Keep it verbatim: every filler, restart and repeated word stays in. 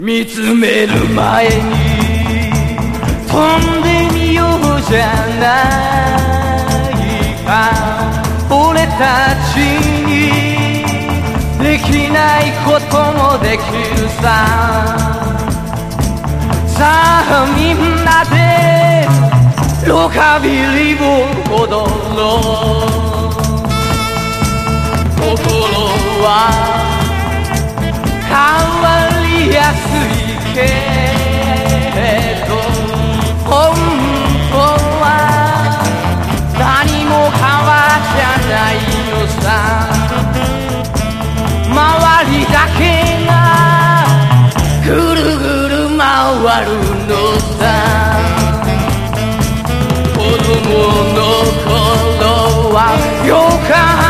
見つめる前に飛んでみようじゃないか。俺たちにできないこともできるさ。さあみんなでロカビリを踊ろう。心は変わりやすいけど本当は何も変わっちゃないのさ。周りだけがぐるぐる回るのさ。子供の頃はよかった